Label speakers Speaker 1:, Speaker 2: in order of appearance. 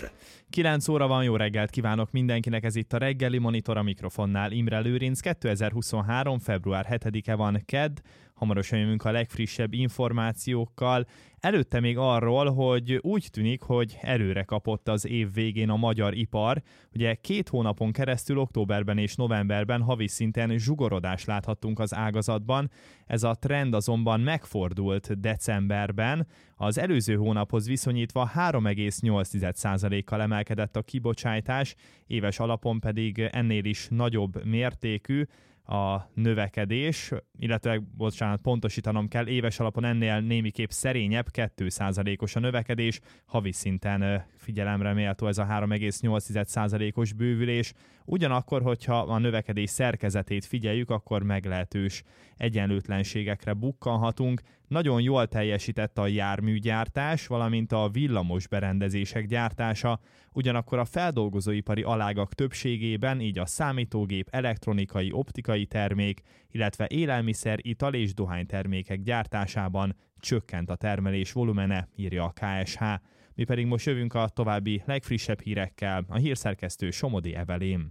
Speaker 1: Monitor.
Speaker 2: 9 óra van, jó reggelt kívánok mindenkinek, ez itt a reggeli Monitor, a mikrofonnál Imre Lőrinc. 2023. február 7-e van, kedd, hamarosan jövünk a legfrissebb információkkal. Előtte még arról, hogy úgy tűnik, hogy erőre kapott az év végén a magyar ipar. Ugye 2 hónapon keresztül, októberben és novemberben havi szinten zsugorodást láthattunk az ágazatban. Ez a trend azonban megfordult decemberben. Az előző hónaphoz viszonyítva 3,8%-kal emelkedett a kibocsátás, éves alapon pedig ennél is nagyobb mértékű a növekedés, illetve, pontosítanom kell, éves alapon ennél némiképp szerényebb, 2%-os a növekedés, havi szinten figyelemre méltó ez a 3,8%-os bővülés. Ugyanakkor, hogyha a növekedés szerkezetét figyeljük, akkor meglehetős egyenlőtlenségekre bukkanhatunk. Nagyon jól teljesített a járműgyártás, valamint a villamos berendezések gyártása, ugyanakkor a feldolgozóipari alágak többségében, így a számítógép, elektronikai, optikai termék, illetve élelmiszer, ital és dohánytermékek gyártásában csökkent a termelés volumene, írja a KSH. Mi pedig most jövünk a további legfrissebb hírekkel, a hírszerkesztő Somodi Evelyn.